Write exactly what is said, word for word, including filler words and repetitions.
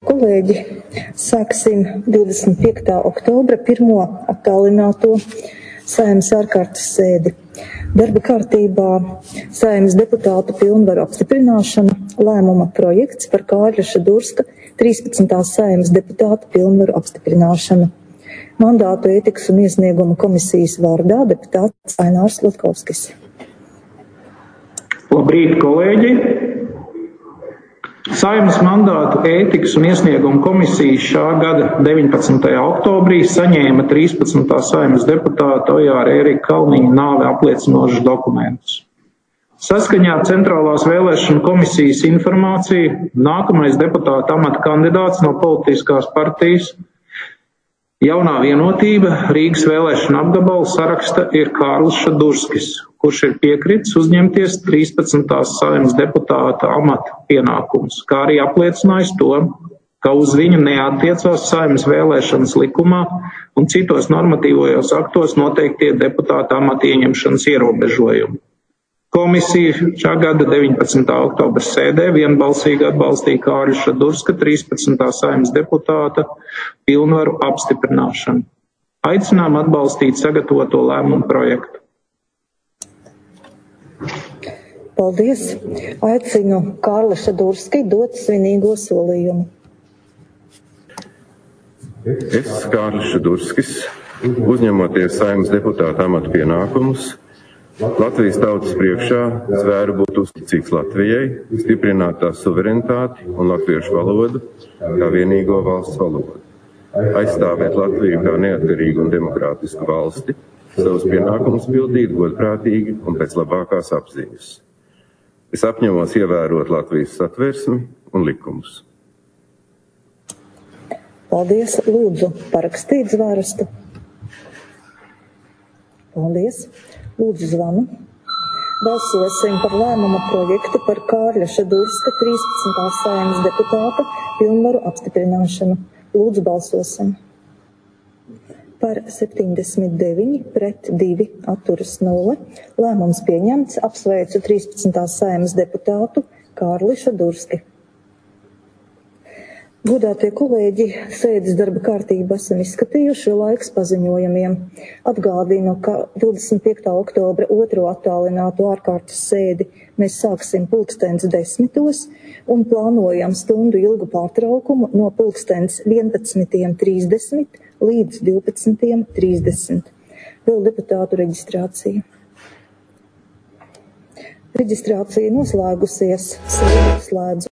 Kolēģi, sāksim divdesmit piektā oktobra pirmo attālināto Saeimas ārkārtas sēdi. Darba kārtībā Saeimas deputātu pilnvaru apstiprināšana, lēmuma projekts par Kārļa Šadurska trīspadsmitās Saeimas deputātu pilnvaru apstiprināšanu. Mandātu ētikas un iesnieguma komisijas vārdā deputāts Ainārs Latkovskis. Labrīt, kolēģi! Saeimas mandātu ētikas un iesnieguma komisija šā gada deviņpadsmitajā oktobrī saņēma trīspadsmitā Saeimas deputāta Ojāra Ērika Kalniņa nāvi apliecinošus dokumentus. Saskaņā ar Centrālās vēlēšanu komisijas informāciju nākamais deputāta amata kandidāts no politiskās partijas Jaunā vienotība Rīgas vēlēšana apgabala saraksta ir Kārlis Šadurskis, kurš ir piekritis uzņemties trīspadsmitās Saeimas deputāta amata pienākumus, kā arī apliecinājis to, ka uz viņu neattiecās Saeimas vēlēšanas likumā un citos normatīvajos aktos noteiktie deputāta amata ieņemšanas ierobežojumi. Komisija šā gada deviņpadsmitā oktobra sēdē vienbalsīgi atbalstīja Kārļa Šadurska trīspadsmitā Saeimas deputāta pilnvaru apstiprināšanu. Aicinām atbalstīt sagatavoto lēmumu projektu. Paldies! Aicinu Kārli Šadurski dot svinīgo solījumu. Es, Kārlis Šadurskis, uzņemoties Saeimas deputāta amata pienākumus, Latvijas tautas priekšā zvēru būt uzticīgs Latvijai, stiprināt tās suverenitāti un latviešu valodu kā vienīgo valsts valodu, aizstāvēt Latviju kā neatkarīgu un demokrātisku valsti, savus pienākumus pildīt godprātīgi un pēc labākās apziņas. Es apņemos ievērot Latvijas satversmi un likumus. Paldies, lūdzu parakstīt zvērstu. Paldies. Lūdzu zvanu. Balsosim par lēmuma projektu par Kārļa Šadurska trīspadsmitās Saeimas deputāta pilnvaru apstiprināšanu. Lūdzu balsosim. Par septiņdesmit deviņi pret divi atturas nulle. Lēmums pieņemts. Apsveicu trīspadsmitās Saeimas deputātu Kārli Šadurski. Godātie kolēģi, sēdes darba kārtību esam izskatījuši, laiks paziņojumiem. Atgādinu, ka divdesmit piektā oktobra otro attālināto ārkārtas sēdi mēs sāksim pulkstens desmitos un plānojam stundu ilgu pārtraukumu no pulkstens vienpadsmitiem trīsdesmit līdz divpadsmitiem trīsdesmit. Vēl deputātu reģistrācija. Reģistrācija noslēgusies, sēdi slēdzu.